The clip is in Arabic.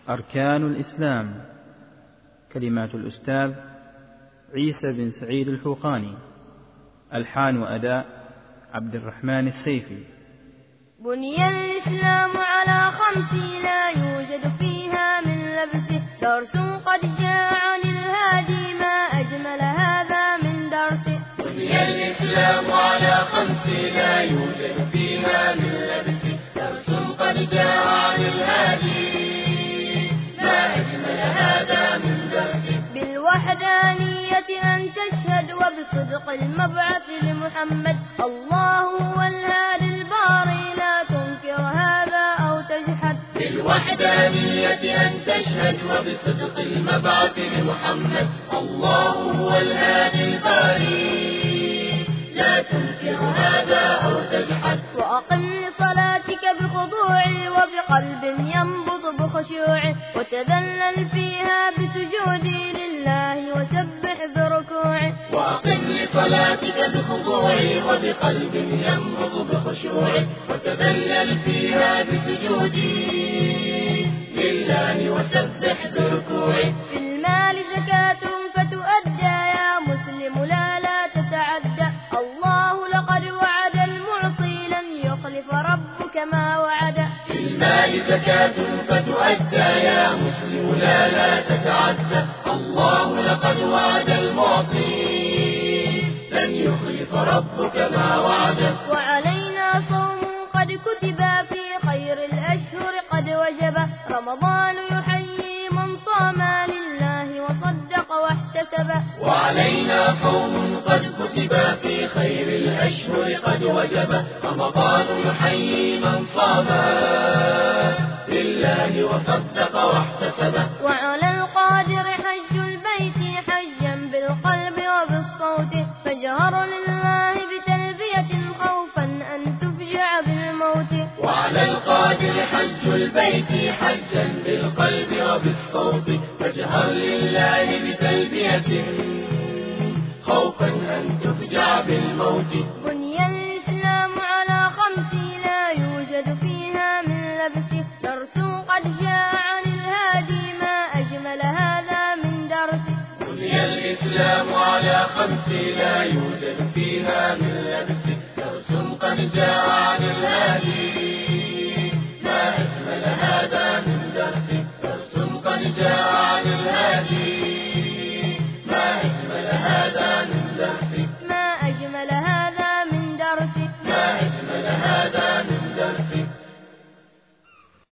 أركان الإسلام. كلمات الأستاذ عيسى بن سعيد الحوقاني. ألحان وأداء عبد الرحمن السيفي. بني الإسلام على 5 لا يوجد فيها من لبسه درس قد جاء عن الهادي ما أجمل هذا من درسه. بني الإسلام على 5 لا يوجد فيها من لبسه درس قد جاء عن الهادي ما أجمل هذا من درسه. بالوحدانية أن تشهد وبصدق المبعث لمحمد الله هو الهادي الباري لا تنكر هذا أو تجحد. بالوحدانية أن تشهد وبصدق المبعث لمحمد الله هو الهادي الباري لا تنكر هذا أو تجحد. وأقم لصلاتك بخضوع وبقلب ينبض بخشوع وتذلل فيها بسجودي لله وسبح بركوعه. وأقم لصلاتك بخضوع وبقلب ينبض بخشوع وتذلل فيها بسجودي لله وسبح بركوعه. في المال زكاة فتؤدى يا مسلم لا تتعدى الله لقد وعد المعطي لن يخلف ربك ما وعد. في المال زكاة فتؤدى يا مسلم لا تتعدى الله لقد وعد المعطي لن يخلف ربك ما وعد. وعلينا صوم قد كتب في خير الأشهر قد وجب رمضان يحيي من صام لله وصدق واحتسب. وعلينا صوم قد كتب في خير الأشهر قد وجب رمضان يحيي من صام لله وصدق واحتسب. وعلى القادر حج البيت حجا بالقلب وبالصوت فاجهر لله بتلبية خوفا أن تفجع بالموت. وعلى القادر حج البيت حجا بالقلب وبالصوت فاجهر لله بتلبية خوفا أن تفجع بالموت. بني الإسلام على 5 لا يوجد فيها من لبسه درس قد جاء عن الهادي ما أجمل هذا من درسه. بني الإسلام على 5 لا يوجد فيها من لبسه درس قد جاء